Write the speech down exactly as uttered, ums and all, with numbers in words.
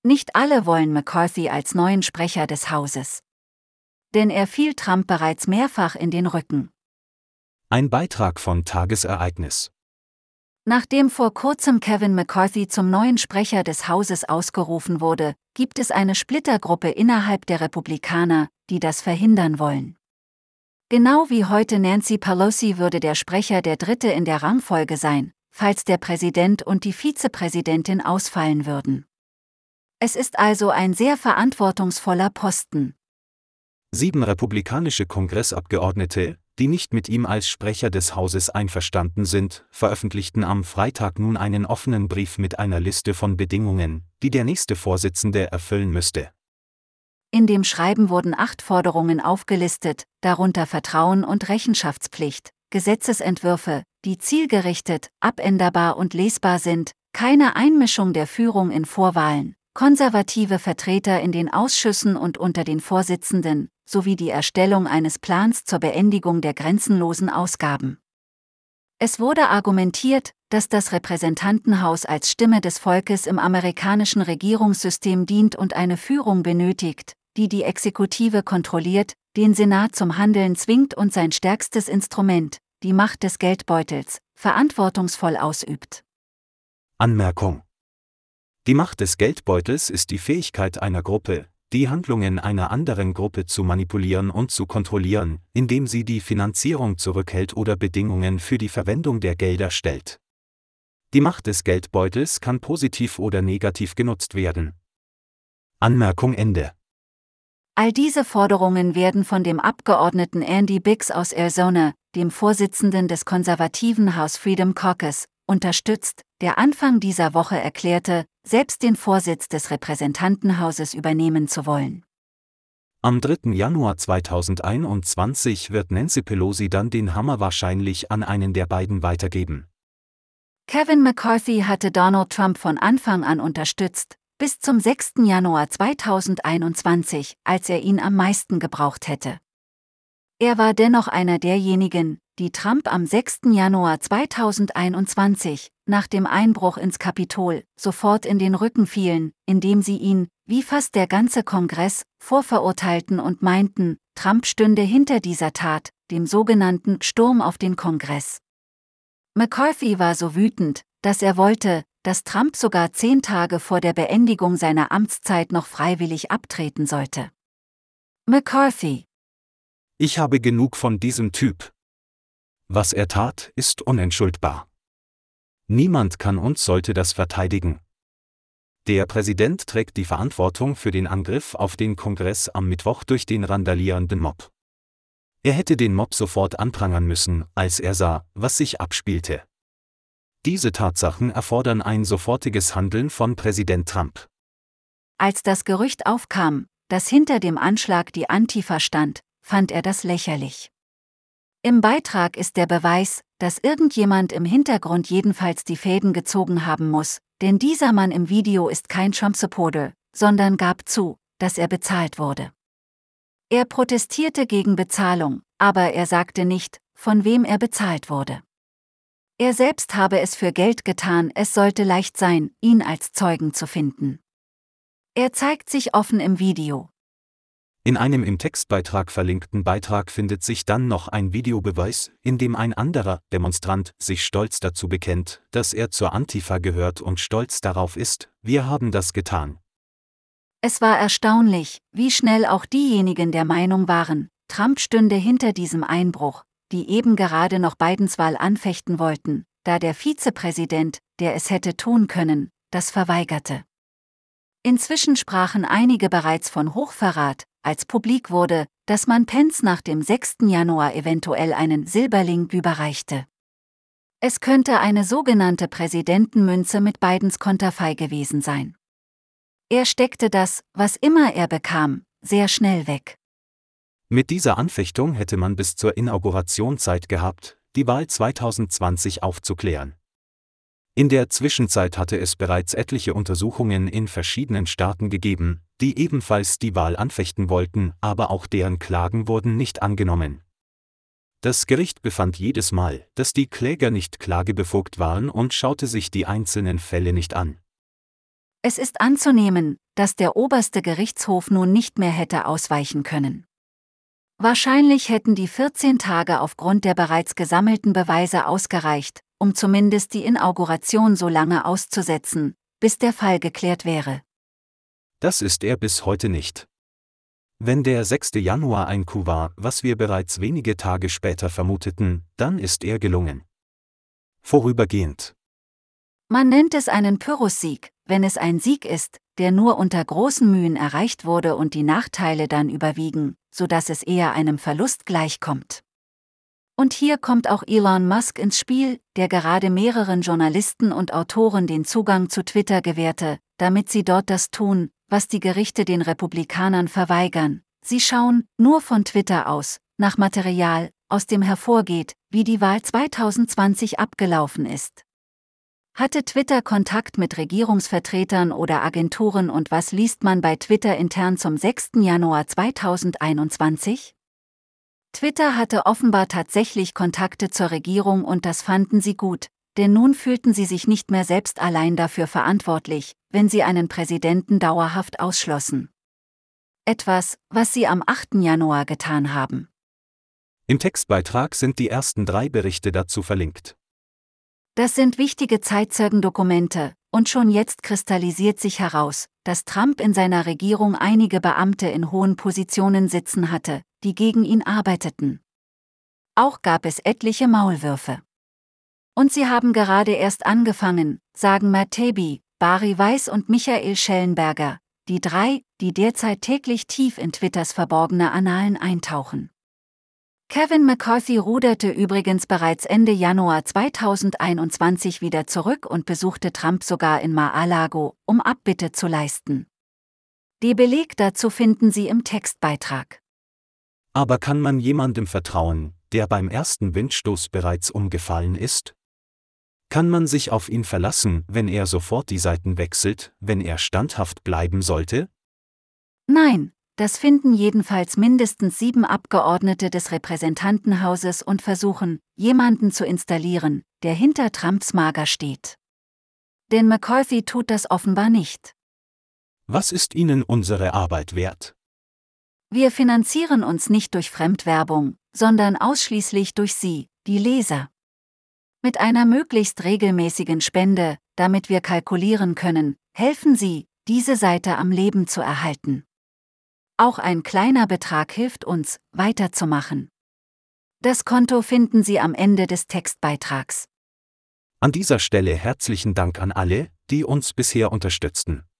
Nicht alle wollen McCarthy als neuen Sprecher des Hauses. Denn er fiel Trump bereits mehrfach in den Rücken. Ein Beitrag von Tagesereignis. Nachdem vor kurzem Kevin McCarthy zum neuen Sprecher des Hauses ausgerufen wurde, gibt es eine Splittergruppe innerhalb der Republikaner, die das verhindern wollen. Genau wie heute Nancy Pelosi würde der Sprecher der Dritte in der Rangfolge sein, falls der Präsident und die Vizepräsidentin ausfallen würden. Es ist also ein sehr verantwortungsvoller Posten. Sieben republikanische Kongressabgeordnete, die nicht mit ihm als Sprecher des Hauses einverstanden sind, veröffentlichten am Freitag nun einen offenen Brief mit einer Liste von Bedingungen, die der nächste Vorsitzende erfüllen müsste. In dem Schreiben wurden acht Forderungen aufgelistet, darunter Vertrauen und Rechenschaftspflicht, Gesetzesentwürfe, die zielgerichtet, abänderbar und lesbar sind, keine Einmischung der Führung in Vorwahlen, konservative Vertreter in den Ausschüssen und unter den Vorsitzenden, sowie die Erstellung eines Plans zur Beendigung der grenzenlosen Ausgaben. Es wurde argumentiert, dass das Repräsentantenhaus als Stimme des Volkes im amerikanischen Regierungssystem dient und eine Führung benötigt, die die Exekutive kontrolliert, den Senat zum Handeln zwingt und sein stärkstes Instrument, die Macht des Geldbeutels, verantwortungsvoll ausübt. Anmerkung: Die Macht des Geldbeutels ist die Fähigkeit einer Gruppe, die Handlungen einer anderen Gruppe zu manipulieren und zu kontrollieren, indem sie die Finanzierung zurückhält oder Bedingungen für die Verwendung der Gelder stellt. Die Macht des Geldbeutels kann positiv oder negativ genutzt werden. Anmerkung Ende. All diese Forderungen werden von dem Abgeordneten Andy Biggs aus Arizona, dem Vorsitzenden des konservativen House Freedom Caucus, unterstützt, der Anfang dieser Woche erklärte, selbst den Vorsitz des Repräsentantenhauses übernehmen zu wollen. Am dritten Januar zweitausendeinundzwanzig wird Nancy Pelosi dann den Hammer wahrscheinlich an einen der beiden weitergeben. Kevin McCarthy hatte Donald Trump von Anfang an unterstützt, bis zum sechsten Januar zweitausendeinundzwanzig, als er ihn am meisten gebraucht hätte. Er war dennoch einer derjenigen, die Trump am sechsten Januar zweitausendeinundzwanzig, nach dem Einbruch ins Kapitol, sofort in den Rücken fielen, indem sie ihn, wie fast der ganze Kongress, vorverurteilten und meinten, Trump stünde hinter dieser Tat, dem sogenannten Sturm auf den Kongress. McCarthy war so wütend, dass er wollte, dass Trump sogar zehn Tage vor der Beendigung seiner Amtszeit noch freiwillig abtreten sollte. McCarthy: Ich habe genug von diesem Typ. Was er tat, ist unentschuldbar. Niemand kann und sollte das verteidigen. Der Präsident trägt die Verantwortung für den Angriff auf den Kongress am Mittwoch durch den randalierenden Mob. Er hätte den Mob sofort anprangern müssen, als er sah, was sich abspielte. Diese Tatsachen erfordern ein sofortiges Handeln von Präsident Trump. Als das Gerücht aufkam, dass hinter dem Anschlag die Antifa stand, fand er das lächerlich. Im Beitrag ist der Beweis, dass irgendjemand im Hintergrund jedenfalls die Fäden gezogen haben muss, denn dieser Mann im Video ist kein Trump-Supporter, sondern gab zu, dass er bezahlt wurde. Er protestierte gegen Bezahlung, aber er sagte nicht, von wem er bezahlt wurde. Er selbst habe es für Geld getan, es sollte leicht sein, ihn als Zeugen zu finden. Er zeigt sich offen im Video. In einem im Textbeitrag verlinkten Beitrag findet sich dann noch ein Videobeweis, in dem ein anderer Demonstrant sich stolz dazu bekennt, dass er zur Antifa gehört und stolz darauf ist, wir haben das getan. Es war erstaunlich, wie schnell auch diejenigen der Meinung waren, Trump stünde hinter diesem Einbruch, die eben gerade noch Bidens Wahl anfechten wollten, da der Vizepräsident, der es hätte tun können, das verweigerte. Inzwischen sprachen einige bereits von Hochverrat, als publik wurde, dass man Pence nach dem sechsten Januar eventuell einen Silberling überreichte. Es könnte eine sogenannte Präsidentenmünze mit Bidens Konterfei gewesen sein. Er steckte das, was immer er bekam, sehr schnell weg. Mit dieser Anfechtung hätte man bis zur Inauguration Zeit gehabt, die Wahl zweitausendzwanzig aufzuklären. In der Zwischenzeit hatte es bereits etliche Untersuchungen in verschiedenen Staaten gegeben, die ebenfalls die Wahl anfechten wollten, aber auch deren Klagen wurden nicht angenommen. Das Gericht befand jedes Mal, dass die Kläger nicht klagebefugt waren und schaute sich die einzelnen Fälle nicht an. Es ist anzunehmen, dass der oberste Gerichtshof nun nicht mehr hätte ausweichen können. Wahrscheinlich hätten die vierzehn Tage aufgrund der bereits gesammelten Beweise ausgereicht, um zumindest die Inauguration so lange auszusetzen, bis der Fall geklärt wäre. Das ist er bis heute nicht. Wenn der sechster Januar ein Coup war, was wir bereits wenige Tage später vermuteten, dann ist er gelungen. Vorübergehend. Man nennt es einen Pyrrhussieg, wenn es ein Sieg ist, der nur unter großen Mühen erreicht wurde und die Nachteile dann überwiegen, sodass es eher einem Verlust gleichkommt. Und hier kommt auch Elon Musk ins Spiel, der gerade mehreren Journalisten und Autoren den Zugang zu Twitter gewährte, damit sie dort das tun, was die Gerichte den Republikanern verweigern. Sie schauen, nur von Twitter aus, nach Material, aus dem hervorgeht, wie die Wahl zweitausendzwanzig abgelaufen ist. Hatte Twitter Kontakt mit Regierungsvertretern oder Agenturen und was liest man bei Twitter intern zum sechster Januar zweitausendeinundzwanzig? Twitter hatte offenbar tatsächlich Kontakte zur Regierung und das fanden sie gut, denn nun fühlten sie sich nicht mehr selbst allein dafür verantwortlich, wenn sie einen Präsidenten dauerhaft ausschlossen. Etwas, was sie am achter Januar getan haben. Im Textbeitrag sind die ersten drei Berichte dazu verlinkt. Das sind wichtige Zeitzeugendokumente, und schon jetzt kristallisiert sich heraus, dass Trump in seiner Regierung einige Beamte in hohen Positionen sitzen hatte, die gegen ihn arbeiteten. Auch gab es etliche Maulwürfe. Und sie haben gerade erst angefangen, sagen Matt Taibbi, Bari Weiss und Michael Schellenberger, die drei, die derzeit täglich tief in Twitters verborgene Annalen eintauchen. Kevin McCarthy ruderte übrigens bereits Ende Januar zweitausendeinundzwanzig wieder zurück und besuchte Trump sogar in Mar-a-Lago, um Abbitte zu leisten. Die Beleg dazu finden Sie im Textbeitrag. Aber kann man jemandem vertrauen, der beim ersten Windstoß bereits umgefallen ist? Kann man sich auf ihn verlassen, wenn er sofort die Seiten wechselt, wenn er standhaft bleiben sollte? Nein. Das finden jedenfalls mindestens sieben Abgeordnete des Repräsentantenhauses und versuchen, jemanden zu installieren, der hinter Trumps Mager steht. Denn McCarthy tut das offenbar nicht. Was ist Ihnen unsere Arbeit wert? Wir finanzieren uns nicht durch Fremdwerbung, sondern ausschließlich durch Sie, die Leser. Mit einer möglichst regelmäßigen Spende, damit wir kalkulieren können, helfen Sie, diese Seite am Leben zu erhalten. Auch ein kleiner Betrag hilft uns, weiterzumachen. Das Konto finden Sie am Ende des Textbeitrags. An dieser Stelle herzlichen Dank an alle, die uns bisher unterstützten.